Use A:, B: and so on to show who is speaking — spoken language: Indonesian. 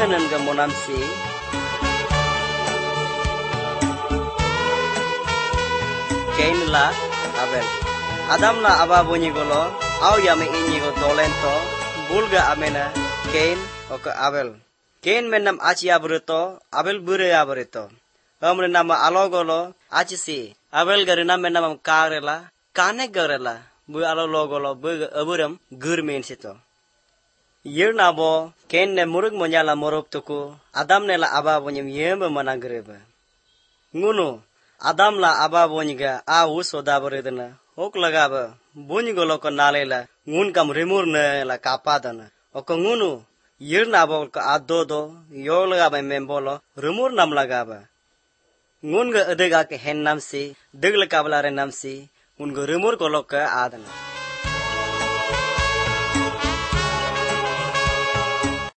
A: Adanganan ga monamsi Cain la Abel. Adam la aba bunyi golo au yame inyi go dolento bulga amena Cain oka Abel. Cain menam aci abrito Abel bure abrito. Amre nama alo golo aci si Abel garina menam karela kane garela bu alo logolo bu aburam gurmen sito. Yir nabo Cain ne murug monyala morup tuku Adam ne la aba bunyim yemba managreba. Ngunu Adam la aba bunyiga a uso dabaredana ok lagaba bunyigolo ko nalela ngun kam rimur ne la kapadana oko ngunu yir nabo ko adodo yo lagaba membolo rimur nam lagaba ngun ga adega ke hen namsi degla kablare namsi ngun go rimur ko lokka adana